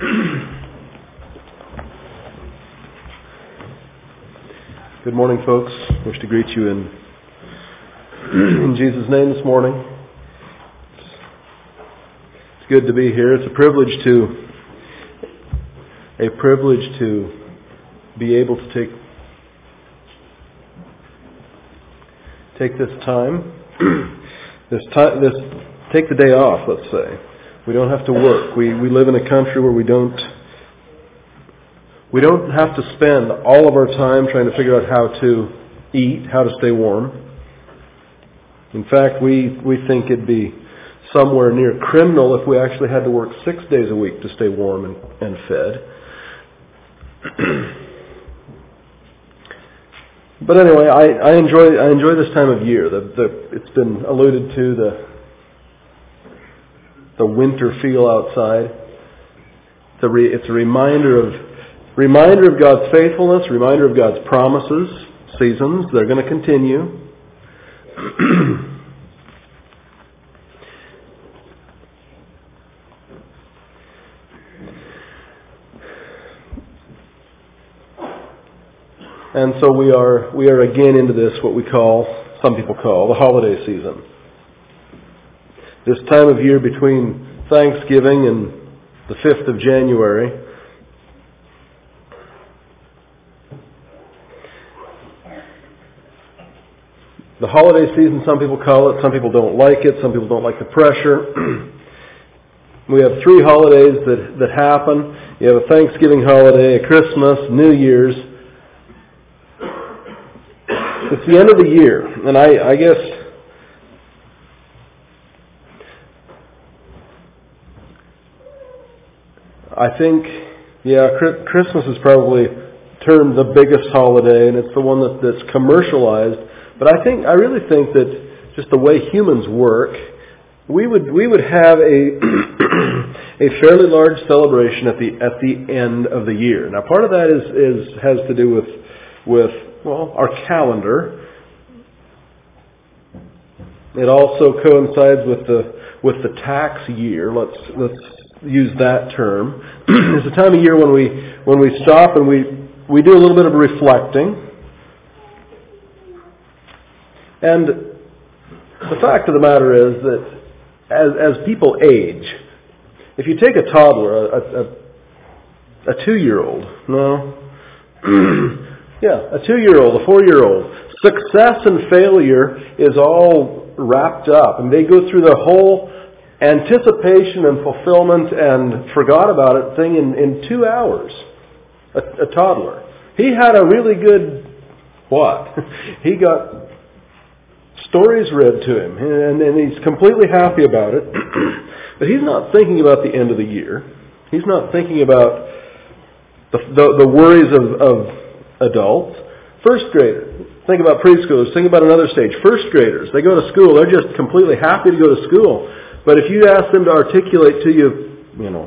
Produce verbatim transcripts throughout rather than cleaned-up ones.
Good morning, folks. I wish to greet you in, in Jesus' name this morning. It's good to be here. It's a privilege to a privilege to be able to take take this time, this time, this take the day off. Let's say we don't have to work. We we live in a country where we don't. We don't have to spend all of our time trying to figure out how to eat, how to stay warm. In fact, we, we think it'd be somewhere near criminal if we actually had to work six days a week to stay warm and, and fed. But anyway, I, I enjoy I enjoy this time of year. The, the, it's been alluded to, the the winter feel outside. It's a, re, it's a reminder of Reminder of God's faithfulness, reminder of God's promises, seasons. They're going to continue. And so we are we are again into this, what we call, some people call, the holiday season. This time of year between Thanksgiving and the fifth of January. The holiday season, some people call it. Some people don't like it. Some people don't like the pressure. We have three holidays that, that happen. You have a Thanksgiving holiday, a Christmas, New Year's. It's the end of the year. And I, I guess I think, yeah, Christmas is probably termed the biggest holiday, and it's the one that, that's commercialized. But I think I really think that just the way humans work, we would we would have a a fairly large celebration at the at the end of the year. Now, part of that is, is has to do with with well our calendar. It also coincides with the with the tax year. Let's let's use that term. It's a time of year when we when we stop and we we do a little bit of reflecting. And the fact of the matter is that as, as people age, if you take a toddler, a, a, a two-year-old, no, yeah, a two-year-old, a four-year-old, success and failure is all wrapped up, and they go through their whole anticipation and fulfillment and forgot about it thing in, in two hours. A, a toddler. He had a really good, what? He got stories read to him, and, and he's completely happy about it. But he's not thinking about the end of the year. He's not thinking about the the, the worries of, of adults. First graders, think about preschoolers, think about another stage. First graders, they go to school, they're just completely happy to go to school. But if you ask them to articulate to you, you know,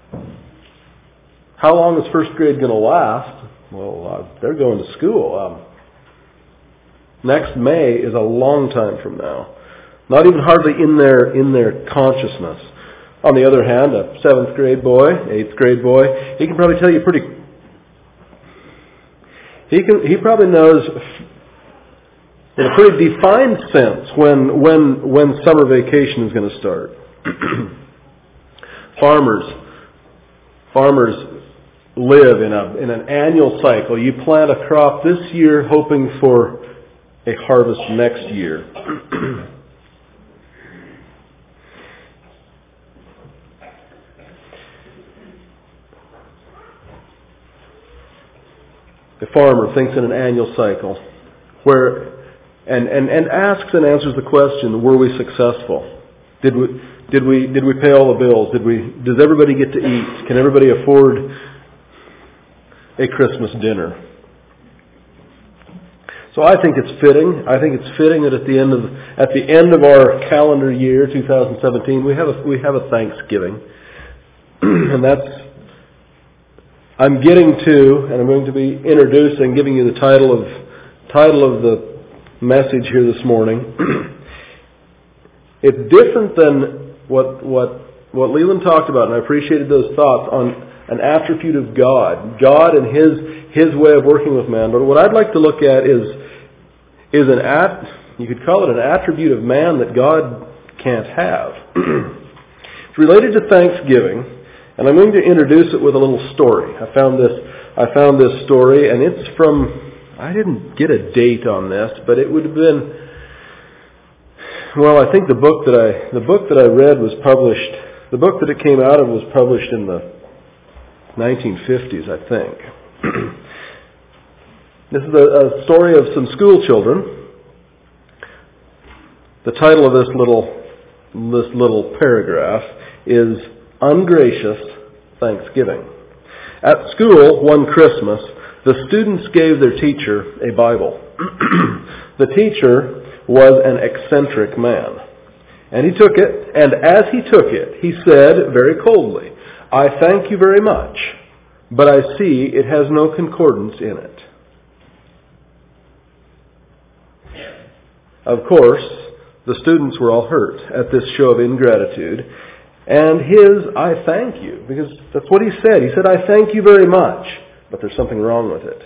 how long is first grade going to last? Well, uh, they're going to school. Um, Next May is a long time from now. Not even hardly in their in their consciousness. On the other hand, a seventh grade boy, eighth grade boy, he can probably tell you pretty. He can he probably knows in a pretty defined sense when when when summer vacation is going to start. Farmers, farmers live in a in an annual cycle. You plant a crop this year, hoping for a harvest next year. The farmer thinks in an annual cycle, where and, and, and asks and answers the question: were we successful? Did we did we did we pay all the bills? Did we does everybody get to eat? Can everybody afford a Christmas dinner? So I think it's fitting. I think it's fitting that at the end of at the end of our calendar year, two thousand seventeen, we have a we have a Thanksgiving, and that's I'm getting to, and I'm going to be introducing, giving you the title of title of the message here this morning. It's different than what what what Leland talked about, and I appreciated those thoughts on an attribute of God, God and His His way of working with man. But what I'd like to look at is is an at you could call it an attribute of man that God can't have. It's related to Thanksgiving, and I'm going to introduce it with a little story. I found this I found this story, and it's from, I didn't get a date on this, but it would have been, well, I think the book that I the book that I read was published, the book that it came out of was published in the nineteen fifties, I think. This is a, a story of some school children. The title of this little this little paragraph is Ungracious Thanksgiving. At school, one Christmas, the students gave their teacher a Bible. The teacher was an eccentric man. And he took it, and as he took it, he said very coldly, "I thank you very much, but I see it has no concordance in it." Of course, the students were all hurt at this show of ingratitude. And his, "I thank you," because that's what he said. He said, "I thank you very much," but there's something wrong with it.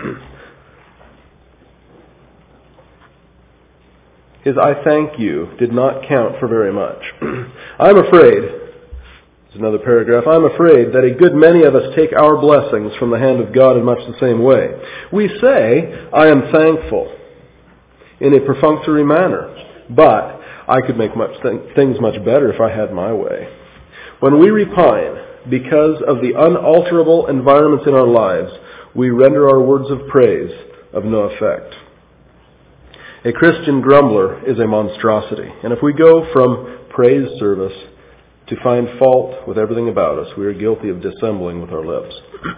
His "I thank you" did not count for very much. I'm afraid, there's another paragraph, I'm afraid that a good many of us take our blessings from the hand of God in much the same way. We say, "I am thankful," in a perfunctory manner, but I could make much th- things much better if I had my way. When we repine because of the unalterable environments in our lives, we render our words of praise of no effect. A Christian grumbler is a monstrosity, and if we go from praise service to find fault with everything about us, we are guilty of dissembling with our lips.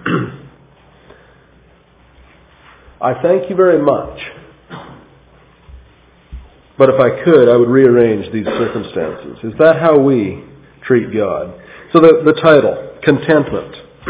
I thank you very much. But if I could, I would rearrange these circumstances. Is that how we treat God? So the, the title, Contentment.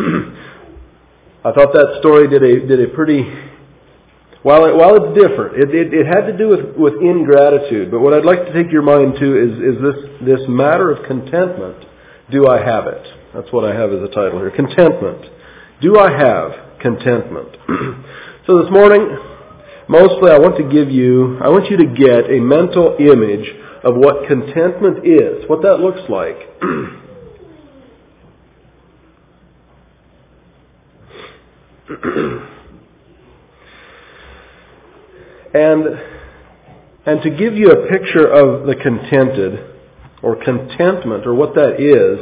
I thought that story did a did a pretty, while it, while it's different, it, it, it had to do with, with ingratitude. But what I'd like to take your mind to is, is this, this matter of contentment. Do I have it? That's what I have as a title here. Contentment. Do I have contentment? So this morning, mostly I want to give you, I want you to get a mental image of what contentment is, what that looks like. and and to give you a picture of the contented, or contentment, or what that is,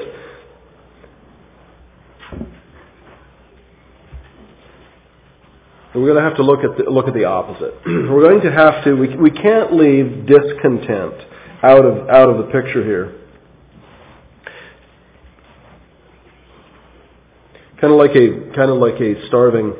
we're going to have to look at the, look at the opposite. We're going to have to, we, we can't leave discontent out of out of the picture here. Kind of like a kind of like a starving.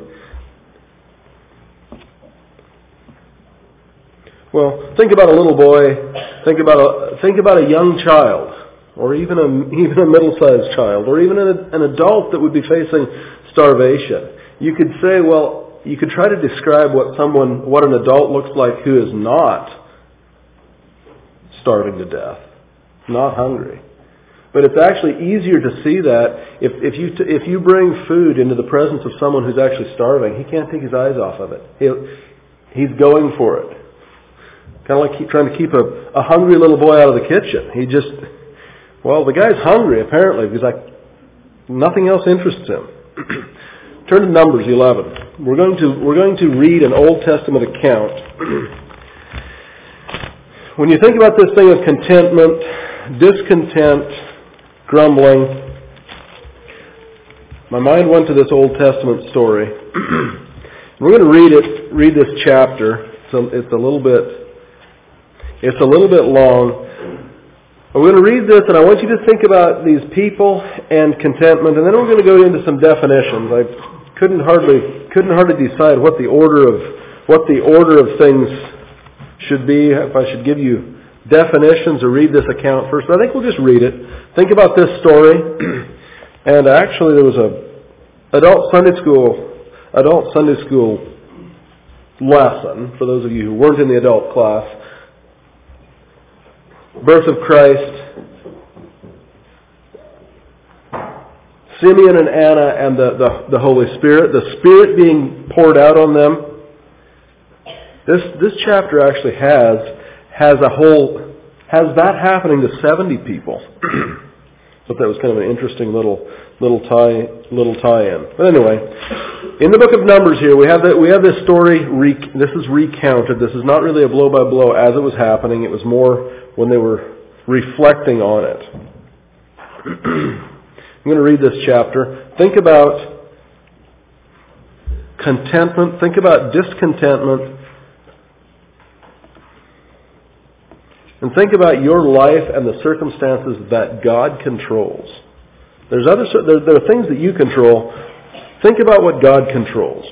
Well, think about a little boy. Think about a think about a young child, or even a even a middle-sized child, or even an, an adult that would be facing starvation. You could say, well, you could try to describe what someone, what an adult looks like who is not starving to death, not hungry. But it's actually easier to see that if, if you t- if you bring food into the presence of someone who's actually starving, he can't take his eyes off of it. He'll, he's going for it. Kind of like keep, trying to keep a, a hungry little boy out of the kitchen. He just, well, the guy's hungry apparently because like nothing else interests him. Turn to Numbers eleven. We're going to we're going to read an Old Testament account. When you think about this thing of contentment, discontent, grumbling, my mind went to this Old Testament story. We're going to read it. Read this chapter. So it's a little bit. It's a little bit long. We're going to read this, and I want you to think about these people and contentment, and then we're going to go into some definitions. I couldn't hardly couldn't hardly decide what the order of what the order of things should be. If I should give you definitions or read this account first, but I think we'll just read it. Think about this story. And actually, there was a adult Sunday school adult Sunday school lesson for those of you who weren't in the adult class. Birth of Christ, Simeon and Anna and the, the, the Holy Spirit, the Spirit being poured out on them. This this chapter actually has has a whole has that happening to seventy people. Thought that was kind of an interesting little little tie little tie-in. But anyway, in the book of Numbers here we have that we have this story. Re, this is recounted. This is not really a blow by blow as it was happening. It was more when they were reflecting on it. I'm going to read this chapter. Think about contentment. Think about discontentment. And think about your life and the circumstances that God controls. There's other there, there are things that you control. Think about what God controls.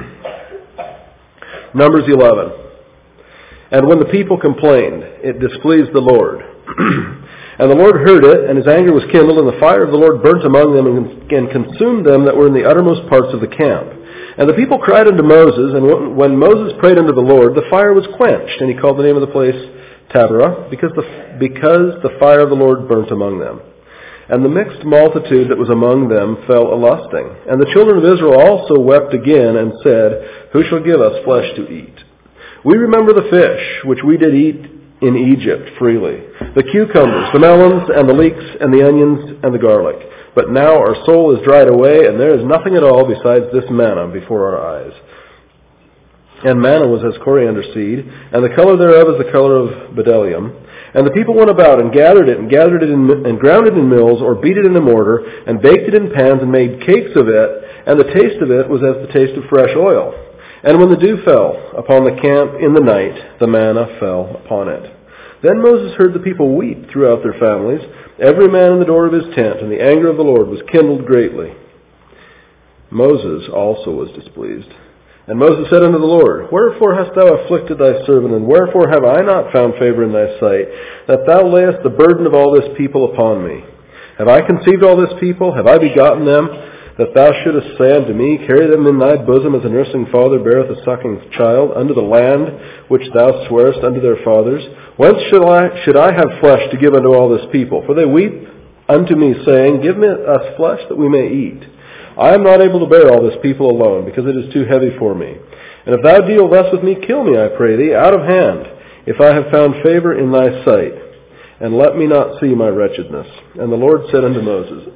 Numbers eleven. And when the people complained, it displeased the Lord. And the Lord heard it, and his anger was kindled, and the fire of the Lord burnt among them and consumed them that were in the uttermost parts of the camp. And the people cried unto Moses, and when Moses prayed unto the Lord, the fire was quenched. And he called the name of the place Taberah, because the, because the fire of the Lord burnt among them. And the mixed multitude that was among them fell a-lusting. And the children of Israel also wept again, and said, Who shall give us flesh to eat? We remember the fish, which we did eat in Egypt freely, the cucumbers, the melons, and the leeks, and the onions, and the garlic. But now our soul is dried away, and there is nothing at all besides this manna before our eyes. And manna was as coriander seed, and the color thereof is the color of bdellium. And the people went about and gathered it, and gathered it in, and ground it in mills, or beat it in a mortar, and baked it in pans, and made cakes of it. And the taste of it was as the taste of fresh oil. And when the dew fell upon the camp in the night, the manna fell upon it. Then Moses heard the people weep throughout their families, every man in the door of his tent, and the anger of the Lord was kindled greatly. Moses also was displeased. And Moses said unto the Lord, Wherefore hast thou afflicted thy servant, and wherefore have I not found favor in thy sight, that thou layest the burden of all this people upon me? Have I conceived all this people? Have I begotten them? That thou shouldest say unto me, Carry them in thy bosom as a nursing father beareth a sucking child, unto the land which thou swarest unto their fathers. Whence should I, should I have flesh to give unto all this people? For they weep unto me, saying, Give me us flesh that we may eat. I am not able to bear all this people alone, because it is too heavy for me. And if thou deal thus with me, kill me, I pray thee, out of hand, if I have found favor in thy sight. And let me not see my wretchedness. And the Lord said unto Moses,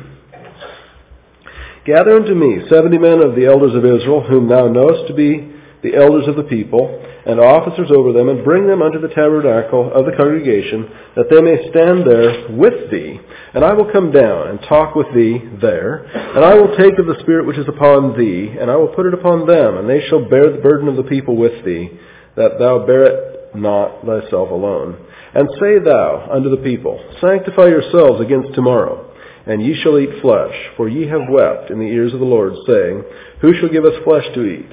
Gather unto me seventy men of the elders of Israel, whom thou knowest to be the elders of the people, and officers over them, and bring them unto the tabernacle of the congregation, that they may stand there with thee. And I will come down and talk with thee there, and I will take of the Spirit which is upon thee, and I will put it upon them, and they shall bear the burden of the people with thee, that thou bear it not thyself alone. And say thou unto the people, Sanctify yourselves against tomorrow, and ye shall eat flesh, for ye have wept in the ears of the Lord, saying, Who shall give us flesh to eat?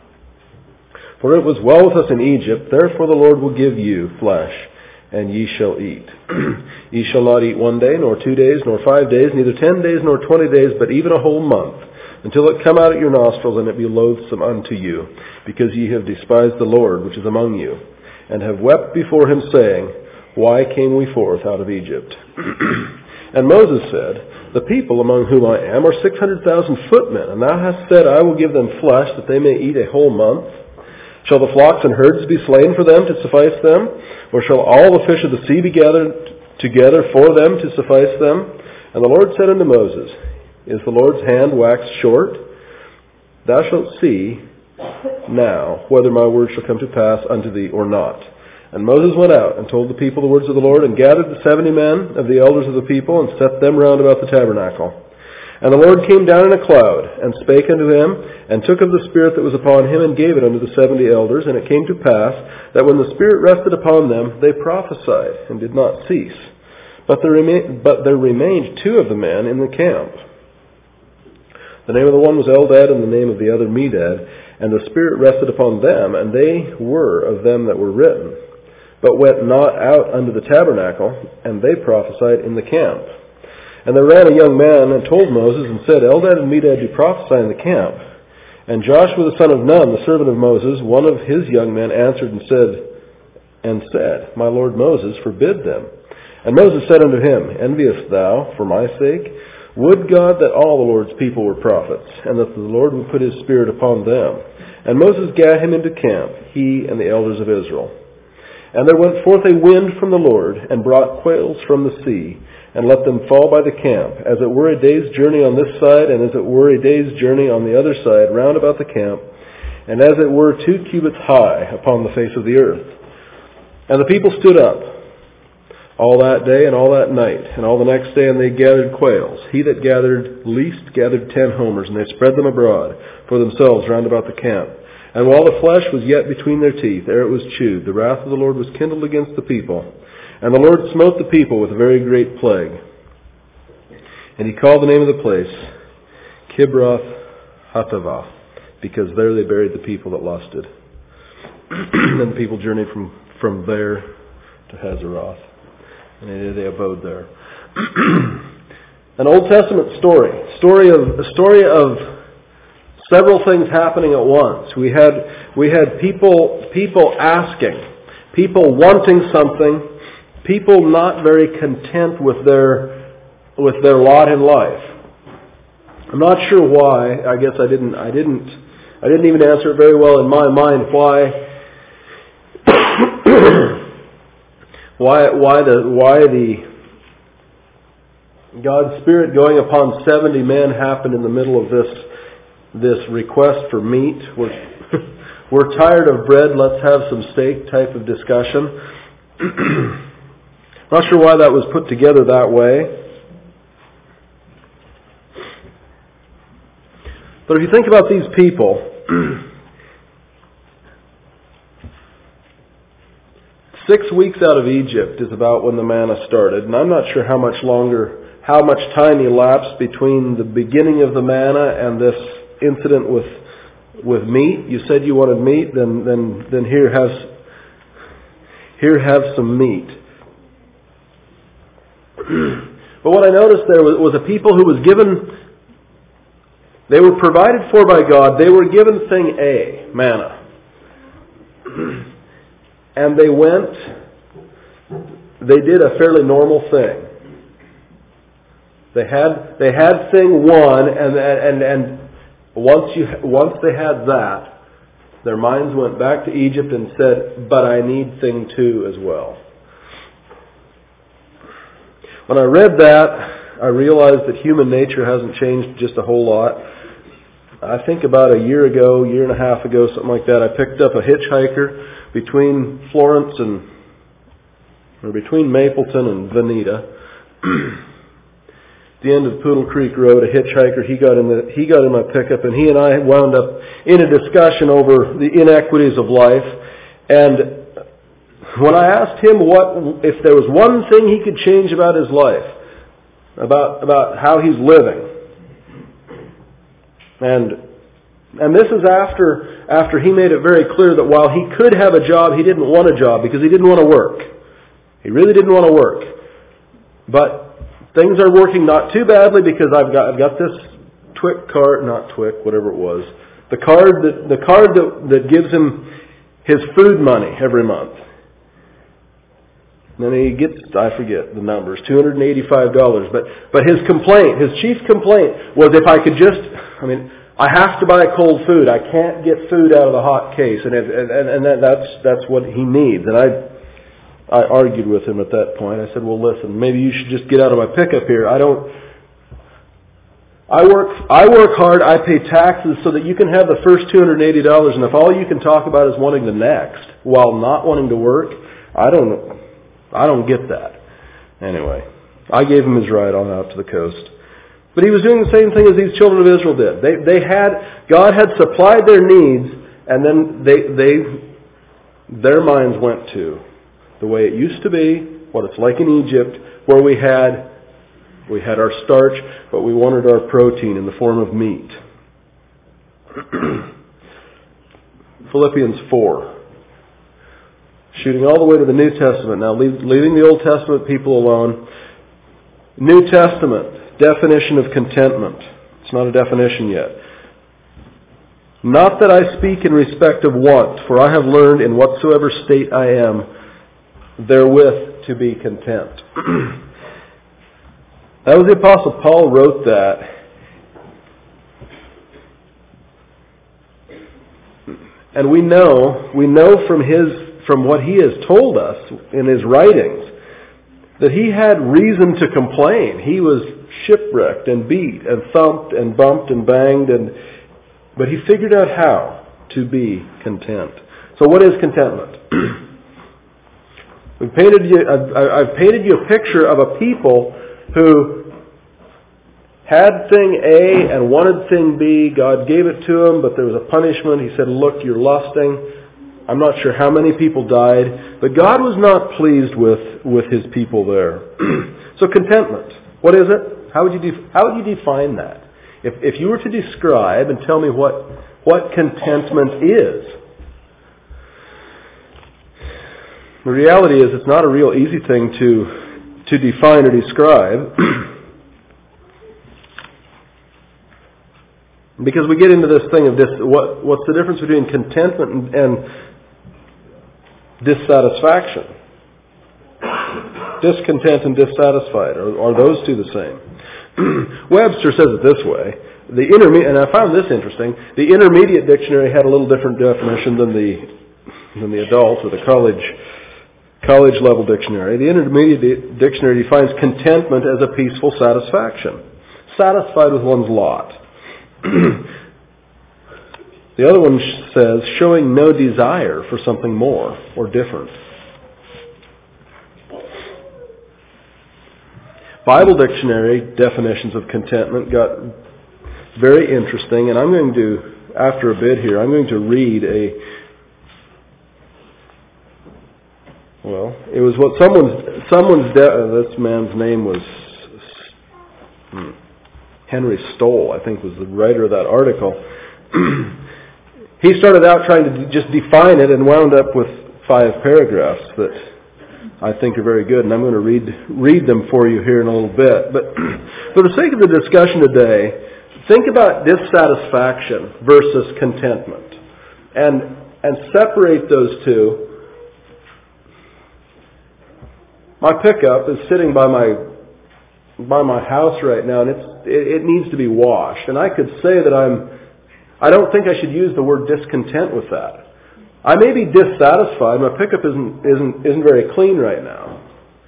For it was well with us in Egypt, therefore the Lord will give you flesh, and ye shall eat. Ye shall not eat one day, nor two days, nor five days, neither ten days, nor twenty days, but even a whole month, until it come out at your nostrils, and it be loathsome unto you, because ye have despised the Lord which is among you, and have wept before him, saying, Why came we forth out of Egypt? And Moses said, The people among whom I am are six hundred thousand footmen, and thou hast said, I will give them flesh, that they may eat a whole month. Shall the flocks and herds be slain for them to suffice them? Or shall all the fish of the sea be gathered together for them to suffice them? And the Lord said unto Moses, Is the Lord's hand waxed short? Thou shalt see now whether my word shall come to pass unto thee or not. And Moses went out and told the people the words of the Lord, and gathered the seventy men of the elders of the people, and set them round about the tabernacle. And the Lord came down in a cloud, and spake unto him, and took of the Spirit that was upon him, and gave it unto the seventy elders. And it came to pass, that when the Spirit rested upon them, they prophesied, and did not cease. But there, remain, but there remained two of the men in the camp. The name of the one was Eldad, and the name of the other Medad. And the Spirit rested upon them, and they were of them that were written, but went not out unto the tabernacle, and they prophesied in the camp. And there ran a young man and told Moses, and said, Eldad and Medad do prophesy in the camp. And Joshua the son of Nun, the servant of Moses, one of his young men, answered and said, and said, My lord Moses, forbid them. And Moses said unto him, Enviest thou for my sake? Would God that all the Lord's people were prophets, and that the Lord would put his Spirit upon them. And Moses gat him into camp, he and the elders of Israel. And there went forth a wind from the Lord, and brought quails from the sea, and let them fall by the camp, as it were a day's journey on this side, and as it were a day's journey on the other side, round about the camp, and as it were two cubits high upon the face of the earth. And the people stood up all that day and all that night, and all the next day, and they gathered quails. He that gathered least gathered ten homers, and they spread them abroad for themselves round about the camp. And while the flesh was yet between their teeth, ere it was chewed, the wrath of the Lord was kindled against the people. And the Lord smote the people with a very great plague. And he called the name of the place Kibroth Hattaavah, because there they buried the people that lusted. And the people journeyed from, from there to Hazeroth. And they abode there. An Old Testament story. Story of a story of several things happening at once. We had we had people people asking, people wanting something, people not very content with their with their lot in life. I'm not sure why. I guess I didn't I didn't I didn't even answer it very well in my mind why Why, why the why the God's Spirit going upon seventy men happened in the middle of this this request for meat? We're we're tired of bread. Let's have some steak type of discussion. Not sure why that was put together that way. But if you think about these people. Six weeks out of Egypt is about when the manna started, and I'm not sure how much longer, how much time elapsed between the beginning of the manna and this incident with with meat. You said you wanted meat, then then then here have here have some meat. But what I noticed there was, was a people who was given, they were provided for by God. They were given thing A, manna. And they went, they did a fairly normal thing. They had they had thing one, and and and once you once they had that, their minds went back to Egypt and said, "But I need thing two as well." When I read that, I realized that human nature hasn't changed just a whole lot. I think about a year ago, year and a half ago, something like that, I picked up a hitchhiker between Florence and, or between Mapleton and Veneta. At the end of Poodle Creek Road, a hitchhiker, he got in the, he got in my pickup, and he and I wound up in a discussion over the inequities of life. And when I asked him what, if there was one thing he could change about his life, about about how he's living, and and this is after after he made it very clear that while he could have a job, he didn't want a job because he didn't want to work. He really didn't want to work. But things are working not too badly because I've got I've got this Twic card, not Twic, whatever it was, the card that the card that that gives him his food money every month. And then he gets, I forget the numbers, two hundred eighty-five dollars. But but his complaint, his chief complaint was if I could just, I mean, I have to buy cold food. I can't get food out of the hot case, and if, and and that, that's that's what he needs. And I I argued with him at that point. I said, well, listen, maybe you should just get out of my pickup here. I don't. I work I work hard. I pay taxes so that you can have the first two hundred eighty dollars, and if all you can talk about is wanting the next while not wanting to work, I don't I don't get that. Anyway, I gave him his ride on out to the coast. But he was doing the same thing as these children of Israel did. They they had God had supplied their needs, and then they they their minds went to the way it used to be, what it's like in Egypt, where we had we had our starch, but we wanted our protein in the form of meat. Philippians four. Shooting all the way to the New Testament now, leaving the Old Testament people alone. New Testament definition of contentment. It's not a definition yet. Not that I speak in respect of want, for I have learned in whatsoever state I am, therewith to be content. That was the Apostle Paul wrote that. And we know, we know from his, from what he has told us in his writings, that he had reason to complain. He was shipwrecked and beat and thumped and bumped and banged, and but he figured out how to be content. So what is contentment? We've painted you, I've, I've painted you a picture of a people who had thing A and wanted thing B. God gave it to them, but there was a punishment. He said, look, you're lusting. I'm not sure how many people died, but God was not pleased with, with His people there. So contentment, what is it? How would you def- how would you define that? If if you were to describe and tell me what what contentment is, the reality is it's not a real easy thing to to define or describe. Because we get into this thing of this, what what's the difference between contentment and, and dissatisfaction? Discontent and dissatisfied, are, are those two the same? Webster says it this way. The interme- and I found this interesting. The intermediate dictionary had a little different definition than the than the adult or the college college level dictionary. The intermediate dictionary defines contentment as a peaceful satisfaction, satisfied with one's lot. The other one says showing no desire for something more or different. Bible dictionary definitions of contentment got very interesting, and I'm going to, after a bit here, I'm going to read a, well, it was what someone's, someone's, de- uh, this man's name was hmm, Henry Stoll, I think was the writer of that article. He started out trying to just define it and wound up with five paragraphs that I think are very good, and I'm going to read read them for you here in a little bit. But for the sake of the discussion today, think about dissatisfaction versus contentment, and and separate those two. My pickup is sitting by my by my house right now, and it's it, it needs to be washed. And I could say that I'm. I don't think I should use the word discontent with that. I may be dissatisfied. My pickup isn't isn't isn't very clean right now.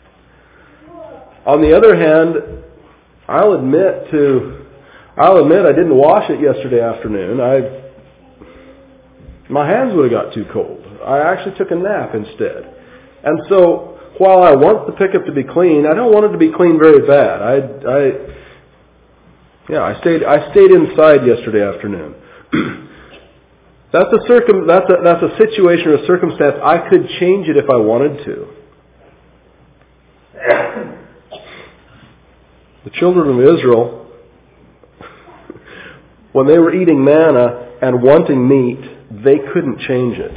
On the other hand, I'll admit to I'll admit I didn't wash it yesterday afternoon. I my hands would have got too cold. I actually took a nap instead. And so while I want the pickup to be clean, I don't want it to be clean very bad. I I yeah, I stayed I stayed inside yesterday afternoon. That's a circum. That's a that's a situation or a circumstance. I could change it if I wanted to. The children of Israel, when they were eating manna and wanting meat, they couldn't change it.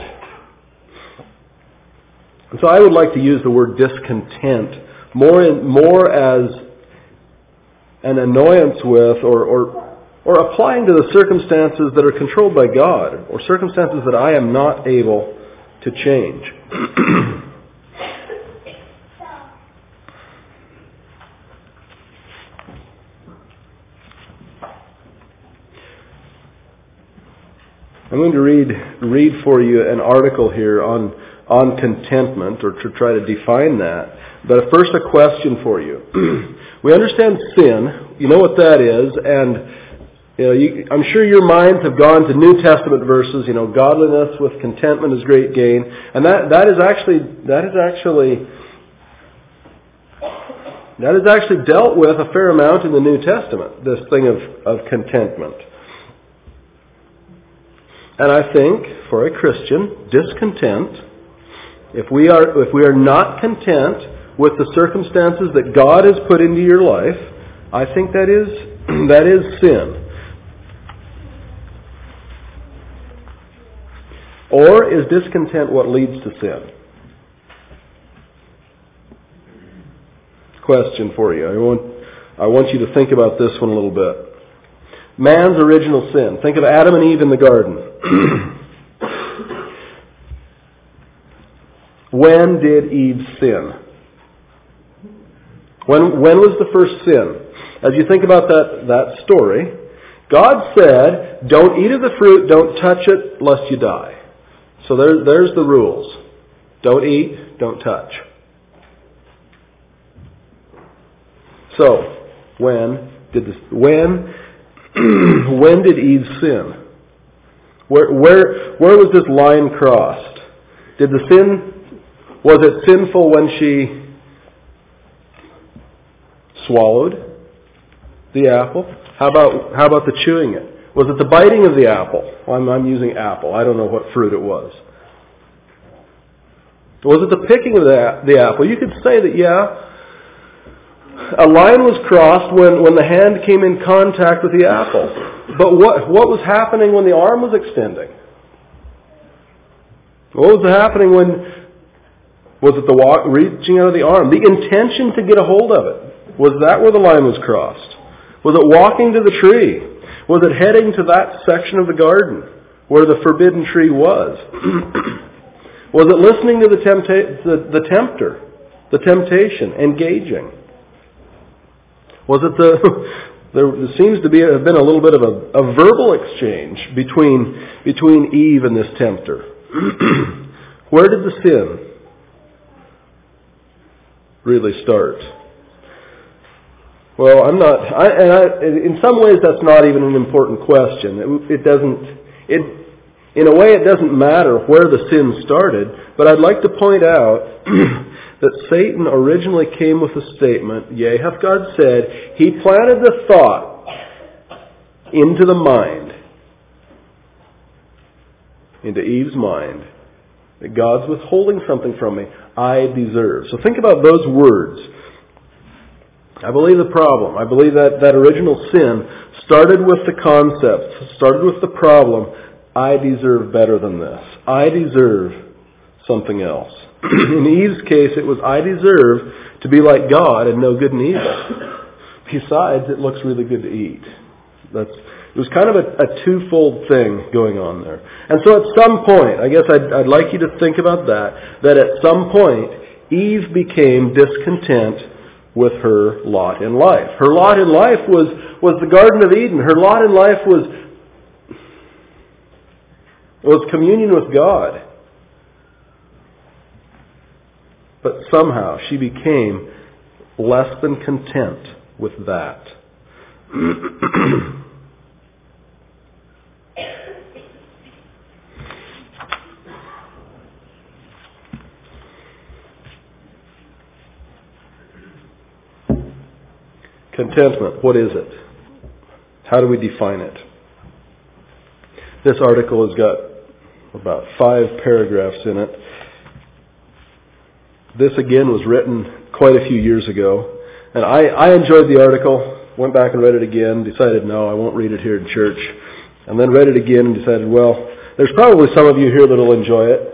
And so I would like to use the word discontent more in, more as an annoyance with or or. or applying to the circumstances that are controlled by God, or circumstances that I am not able to change. I'm going to read read for you an article here on on contentment, or to try to define that. But first, a question for you. We understand sin. You know what that is, and You know, you, I'm sure your minds have gone to New Testament verses. You know, godliness with contentment is great gain, and that that is actually that is actually that is actually dealt with a fair amount in the New Testament. This thing of of contentment, and I think for a Christian, discontent, if we are if we are not content with the circumstances that God has put into your life, I think that is that is sin. Or is discontent what leads to sin? Question for you. I want, I want you to think about this one a little bit. Man's original sin. Think of Adam and Eve in the garden. When did Eve sin? When, when was the first sin? as you think about that, that story, God said, don't eat of the fruit, don't touch it, lest you die. So there, there's the rules. Don't eat, don't touch. So, when did this, when when did Eve sin? Where where where was this line crossed? Did the sin was it sinful when she swallowed the apple? How about how about the chewing it? Was it the biting of the apple? Well, I'm, I'm using apple. I don't know what fruit it was. Was it the picking of the, the apple? You could say that, yeah, a line was crossed when, when the hand came in contact with the apple. But what, what was happening when the arm was extending? What was happening when, was it the walk, reaching out of the arm? The intention to get a hold of it. Was that where the line was crossed? Was it walking to the tree? Was it heading to that section of the garden where the forbidden tree was? Was it listening to the, tempta- the, the tempter, the temptation, engaging? Was it the... There seems to be have been a little bit of a, a verbal exchange between between Eve and this tempter. Where did the sin really start? Well, I'm not. I, and I, in some ways, that's not even an important question. It, it doesn't. It, in a way, it doesn't matter where the sin started. But I'd like to point out that Satan originally came with a statement. Yea, hath God said, he planted the thought into the mind, into Eve's mind, that God's withholding something from me. I deserve. So think about those words. I believe the problem, I believe that that original sin started with the concept, started with the problem, I deserve better than this. I deserve something else. In Eve's case, it was, I deserve to be like God and know good and evil. Besides, it looks really good to eat. That's, it was kind of a, a twofold thing going on there. And so at some point, I guess I'd, I'd like you to think about that, that at some point, Eve became discontent with her lot in life. Her lot in life was, was the Garden of Eden. Her lot in life was, was communion with God. But somehow she became less than content with that. Contentment, what is it? How do we define it? This article has got about five paragraphs in it. This again was written quite a few years ago. And I, I enjoyed the article, went back and read it again, decided no, I won't read it here in church. And then read it again and decided, well, there's probably some of you here that will enjoy it.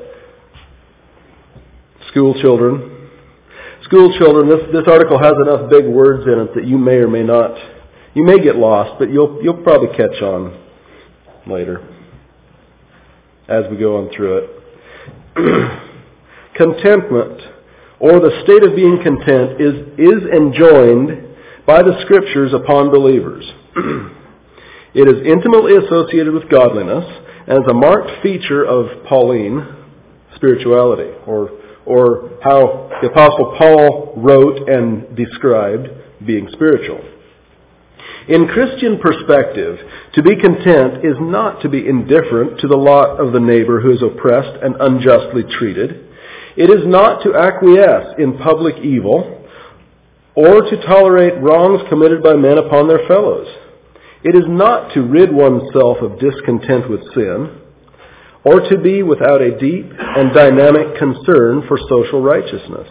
School children. School children, this, this article has enough big words in it that you may or may not, you may get lost, but you'll you'll probably catch on later as we go on through it. Contentment, or the state of being content, is, is enjoined by the Scriptures upon believers. It is intimately associated with godliness and is a marked feature of Pauline spirituality, or or how the Apostle Paul wrote and described being spiritual. In Christian perspective, to be content is not to be indifferent to the lot of the neighbor who is oppressed and unjustly treated. It is not to acquiesce in public evil or to tolerate wrongs committed by men upon their fellows. It is not to rid oneself of discontent with sin, or to be without a deep and dynamic concern for social righteousness.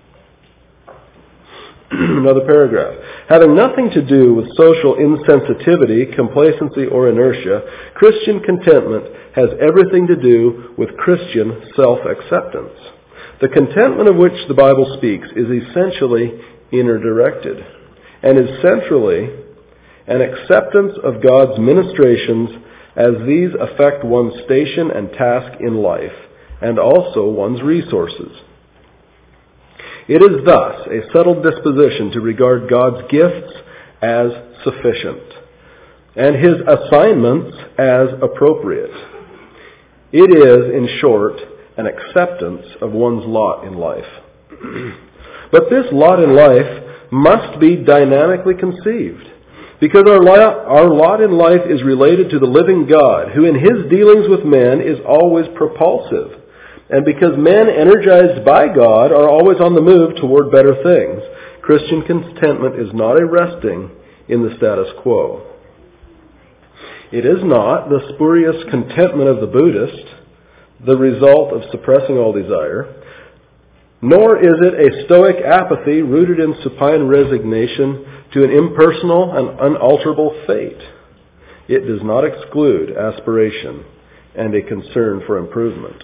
Another paragraph. Having nothing to do with social insensitivity, complacency, or inertia, Christian contentment has everything to do with Christian self-acceptance. The contentment of which the Bible speaks is essentially inner-directed and is centrally an acceptance of God's ministrations as these affect one's station and task in life, and also one's resources. It is thus a settled disposition to regard God's gifts as sufficient, and his assignments as appropriate. It is, in short, an acceptance of one's lot in life. But this lot in life must be dynamically conceived, because our lot, our lot in life is related to the living God, who in his dealings with men is always propulsive, and because men energized by God are always on the move toward better things. Christian contentment is not a resting in the status quo. It is not the spurious contentment of the Buddhist, the result of suppressing all desire, nor is it a stoic apathy rooted in supine resignation to an impersonal and unalterable fate. It does not exclude aspiration and a concern for improvement.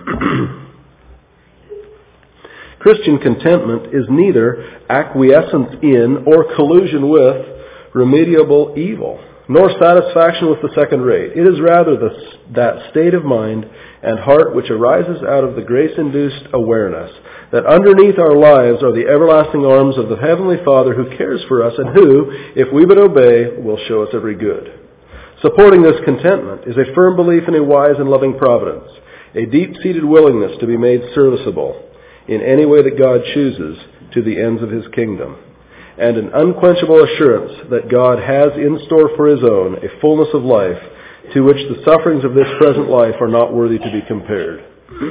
Christian contentment is neither acquiescence in or collusion with remediable evil, nor satisfaction with the second rate. It is rather the, that state of mind and heart which arises out of the grace-induced awareness that underneath our lives are the everlasting arms of the Heavenly Father who cares for us and who, if we but obey, will show us every good. Supporting this contentment is a firm belief in a wise and loving providence, a deep-seated willingness to be made serviceable in any way that God chooses to the ends of his kingdom, and an unquenchable assurance that God has in store for his own a fullness of life to which the sufferings of this present life are not worthy to be compared.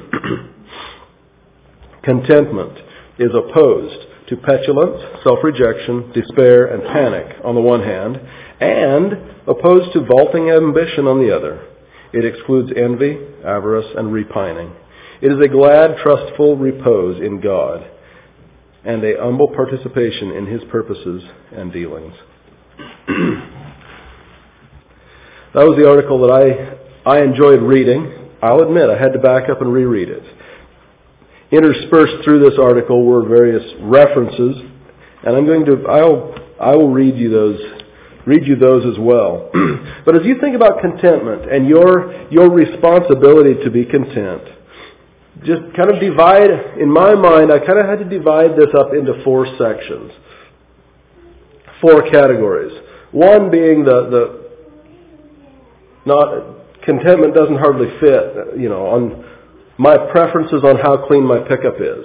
Contentment is opposed to petulance, self-rejection, despair, and panic on the one hand, and opposed to vaulting ambition on the other. It excludes envy, avarice, and repining. It is a glad, trustful repose in God and a humble participation in his purposes and dealings. That was the article that I, I enjoyed reading. I'll admit I had to back up and reread it. Interspersed through this article were various references, and I'm going to I'll I will read you those read you those as well. But as you think about contentment and your your responsibility to be content, just kind of divide, in my mind, I kind of had to divide this up into four sections, four categories. One being the the not contentment doesn't hardly fit, you know, on my preferences on how clean my pickup is.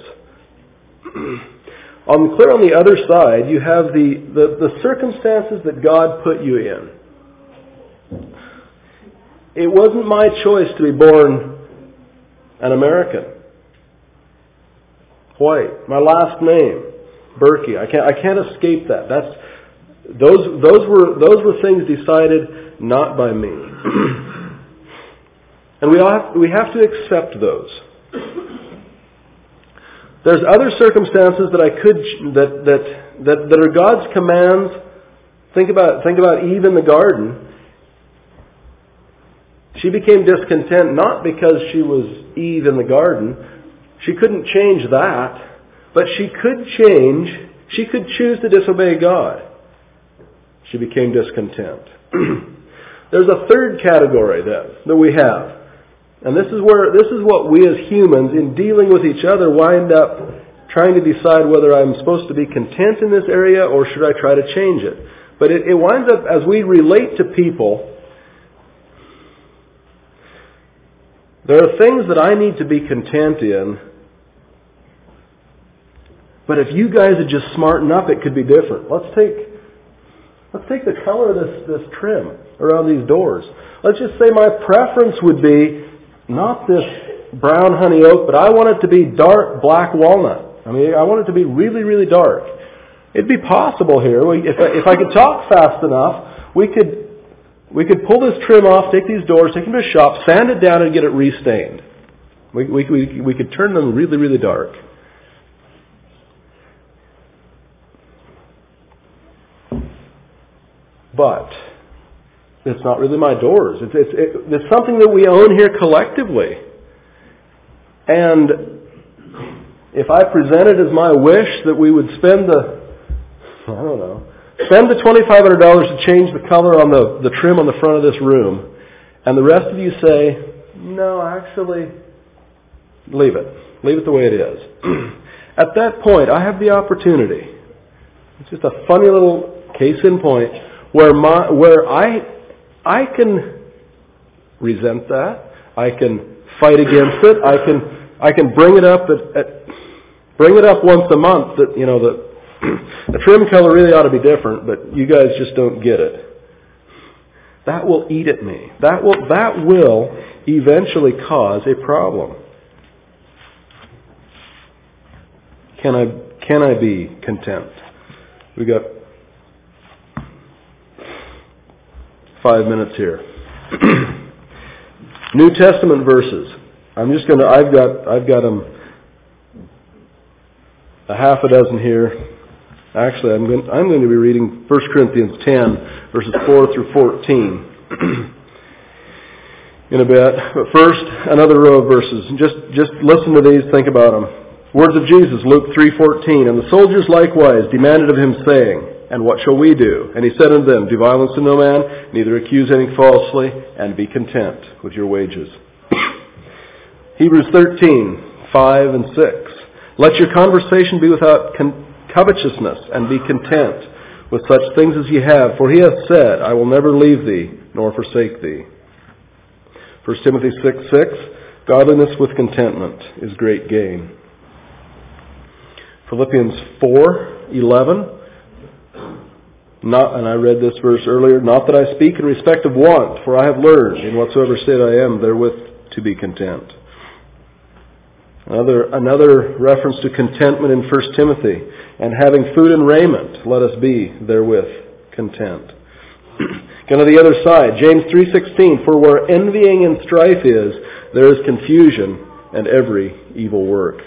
On clear on the other side, you have the, the, the circumstances that God put you in. It wasn't my choice to be born an American. White. My last name, Berkey. I can't I can't escape that. That's those those were those were things decided not by me. And we have, we have to accept those. There's other circumstances that I could that that that, that are God's commands. Think about think about Eve in the garden. She became discontent not because she was Eve in the garden. She couldn't change that, but she could change. She could choose to disobey God. She became discontent. There's a third category then that we have. And this is where this is what we as humans, in dealing with each other, wind up trying to decide whether I'm supposed to be content in this area or should I try to change it. But it, it winds up, as we relate to people, there are things that I need to be content in. But if you guys would just smarten up, it could be different. Let's take let's take the color of this, this trim around these doors. Let's just say my preference would be not this brown honey oak, but I want it to be dark black walnut. I mean, I want it to be really, really dark. It'd be possible here. If I, if I could talk fast enough, we could we could pull this trim off, take these doors, take them to a shop, sand it down, and get it restained. We we we, we could turn them really, really dark. But it's not really my doors. It's, it's, it, it's something that we own here collectively. And if I presented as my wish that we would spend the, I don't know, spend the twenty-five hundred dollars to change the color on the, the trim on the front of this room, and the rest of you say, no, actually, leave it. Leave it the way it is. At that point, I have the opportunity. It's just a funny little Case in point, where my where I I can resent that, I can fight against it, I can I can bring it up at, at bring it up once a month that you know the the trim color really ought to be different, but you guys just don't get it. That will eat at me. That will that will eventually cause a problem. Can I can I be content? We got five minutes here. New Testament verses. I'm just going to. I've got. I've got them. A half a dozen here. Actually, I'm going. I'm going to be reading First Corinthians ten, verses four through fourteen, in a bit. But first, another row of verses. Just, just listen to these. Think about them. Words of Jesus, Luke three fourteen. And the soldiers likewise demanded of him, saying, "And what shall we do?" And he said unto them, "Do violence to no man, neither accuse any falsely, and be content with your wages." Hebrews thirteen five and six. Let your conversation be without con- covetousness, and be content with such things as ye have. For he hath said, I will never leave thee, nor forsake thee. First Timothy six six. Godliness with contentment is great gain. Philippians four eleven. Not, and I read this verse earlier, not that I speak in respect of want, for I have learned, in whatsoever state I am, therewith to be content. Another, another reference to contentment in First Timothy. And having food and raiment, let us be therewith content. Go to the other side. James three sixteen. For where envying and strife is, there is confusion and every evil work.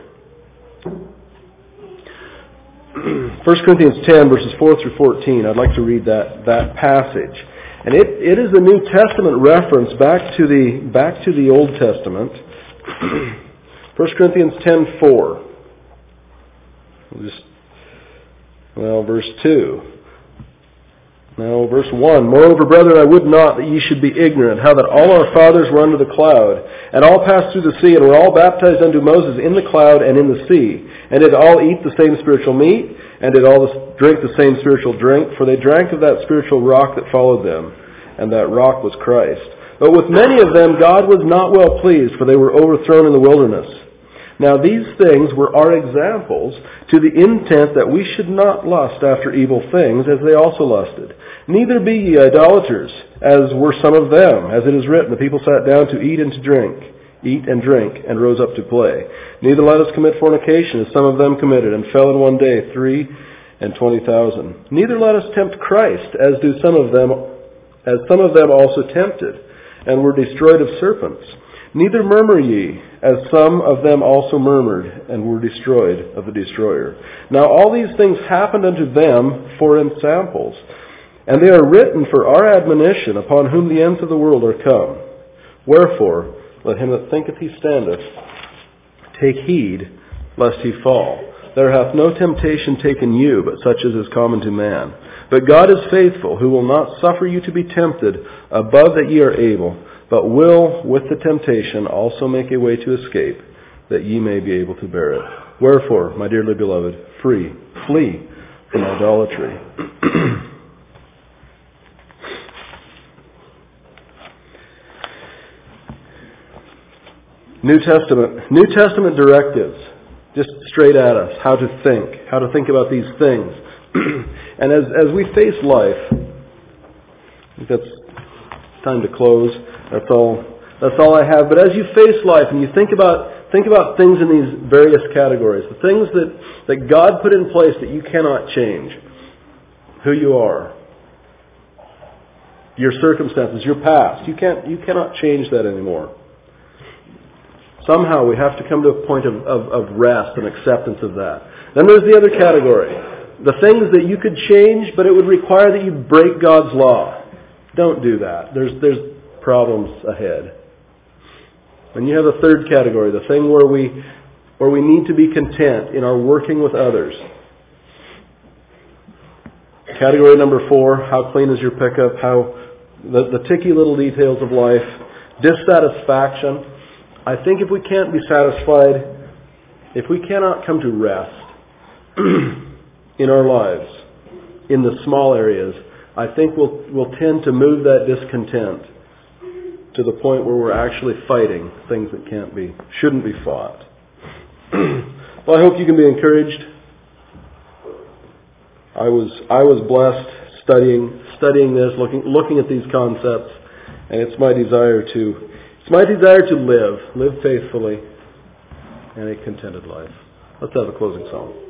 First Corinthians ten, verses four through fourteen. I'd like to read that, that passage. And it, it is a New Testament reference back to the, back to the Old Testament. First Corinthians ten four. We'll just, well, verse two. Now, verse one. Moreover, brethren, I would not that ye should be ignorant, how that all our fathers were under the cloud, and all passed through the sea, and were all baptized unto Moses in the cloud and in the sea, and did all eat the same spiritual meat, and did all drink the same spiritual drink, for they drank of that spiritual rock that followed them, and that rock was Christ. But with many of them God was not well pleased, for they were overthrown in the wilderness. Now these things were our examples, to the intent that we should not lust after evil things, as they also lusted. Neither be ye idolaters, as were some of them. As it is written, the people sat down to eat and to drink, eat and drink, and rose up to play. Neither let us commit fornication, as some of them committed, and fell in one day three and twenty thousand. Neither let us tempt Christ, as do some of them, as some of them also tempted, and were destroyed of serpents. Neither murmur ye, as some of them also murmured, and were destroyed of the destroyer. Now all these things happened unto them for ensamples, and they are written for our admonition, upon whom the ends of the world are come. Wherefore, let him that thinketh he standeth take heed, lest he fall. There hath no temptation taken you, but such as is common to man. But God is faithful, who will not suffer you to be tempted above that ye are able, but will, with the temptation, also make a way to escape, that ye may be able to bear it. Wherefore, my dearly beloved, free, flee from idolatry. New Testament, New Testament directives, just straight at us, how to think, how to think about these things. And as as we face life, I think that's time to close. That's all. That's all I have. But as you face life and you think about think about things in these various categories, the things that, that God put in place that you cannot change, who you are, your circumstances, your past, you can't you cannot change that anymore. Somehow we have to come to a point of, of, of rest and acceptance of that. Then there's the other category, the things that you could change, but it would require that you break God's law. Don't do that. There's there's problems ahead. And you have a third category, the thing where we where we need to be content in our working with others. Category number four, how clean is your pickup? How the, the ticky little details of life. Dissatisfaction. I think if we can't be satisfied, if we cannot come to rest in our lives, in the small areas, I think we'll, we'll tend to move that discontent to the point where we're actually fighting things that can't be, shouldn't be fought. Well, I hope you can be encouraged. I was I was blessed studying studying this, looking looking at these concepts, and it's my desire to it's my desire to live, live faithfully, and a contented life. Let's have a closing song.